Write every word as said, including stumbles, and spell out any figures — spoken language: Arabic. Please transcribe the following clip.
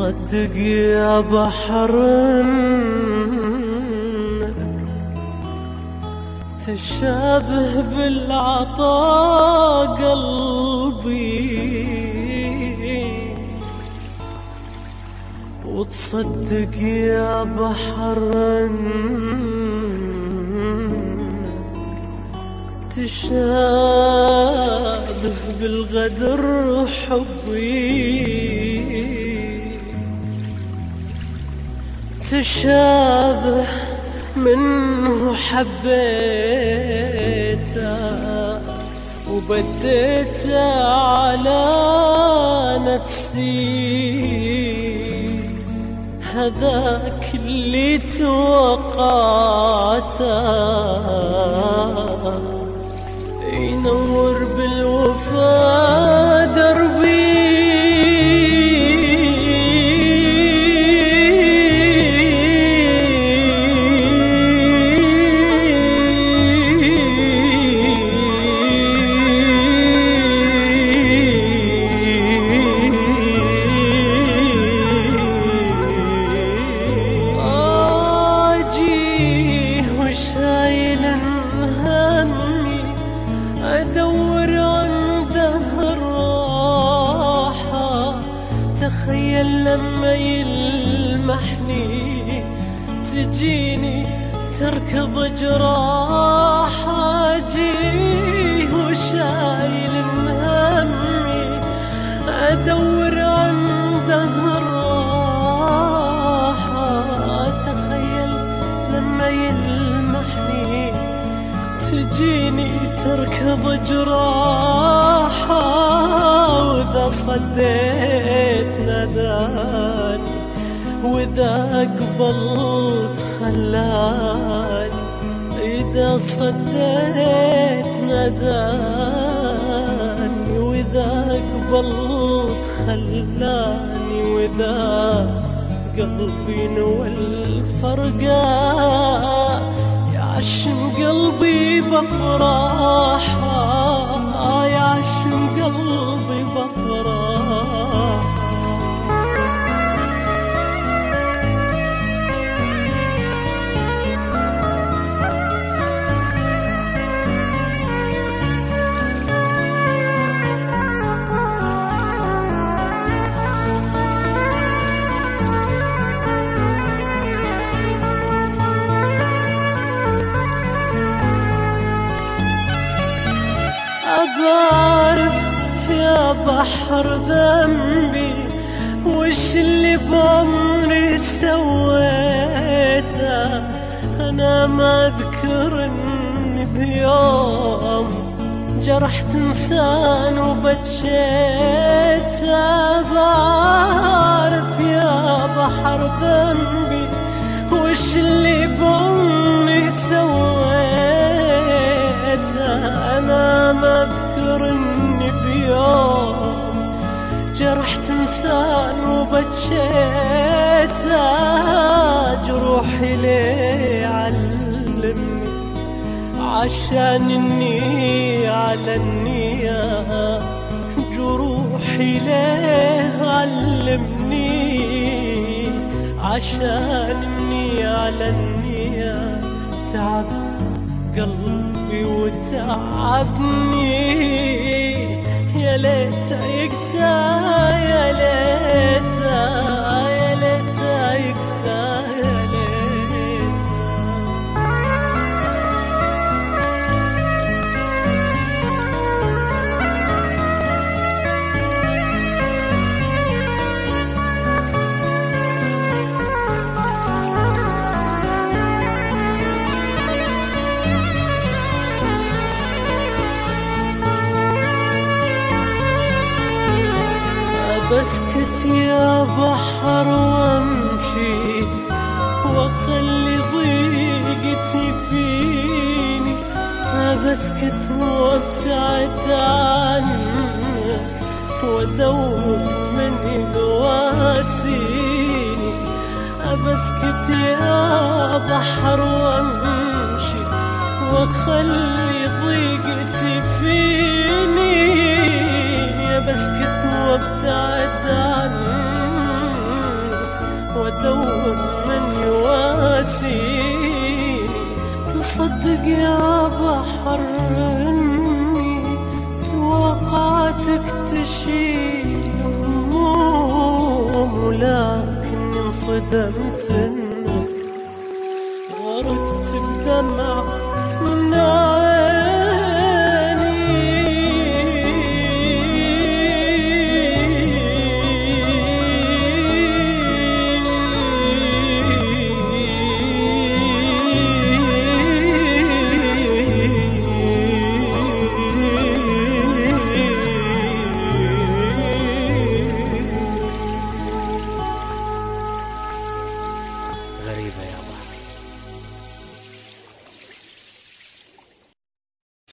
وتصدق يا بحر انك تشابه بالعطاء قلبي، وتصدق يا بحر انك تشابه بالغدر حبي، تشابه منه حبيته وبديته على نفسي، هذاك اللي توقعته ينور بالوفا دربي. تخيل لما يلمحني تجيني تركض جراحه، جيه وشايل همي ادور عنده الراحه. تخيل لما يلمحني تجيني تركض جراحه، وإذا صديت ناداني وإذا قبلت خلاني، إذا صديت ناداني وإذا قبلت خلاني، وإذا قلبي نوى الفرقة يعشم قلبي بفراحة، يعشم قلبي بفراحة. بعرف يا بحر ذنبي وش اللي بعمري سويته، أنا ما أذكر إني بيوم جرحت إنسان وبكيته. بعرف يا بحر ذنبي وش اللي بعمري سويته، أنا ما أذكر إني بيوم جرحت إنسان وبكيته. جروحي ليه علمني عشان النية على النية، جروحي ليه علمني عشان النية على النية. تعب قلبي وتعبني، يا ليت يكسى يا ليت يا ليت يكسى يا ليت. بسكت يا بحر وامشي واخلي ضيقتي فيني، بسكت وابتعد عنك وادور من يقواسيني. بسكت يا بحر وامشي واخلي ضيقتي فيني، بسكت وابتعد عنك وادور من يواسيني. تصدق يا بحر اني توقعتك تشيل هموم، ولكني انصدمت انك غرقت بدمع من غريبة يا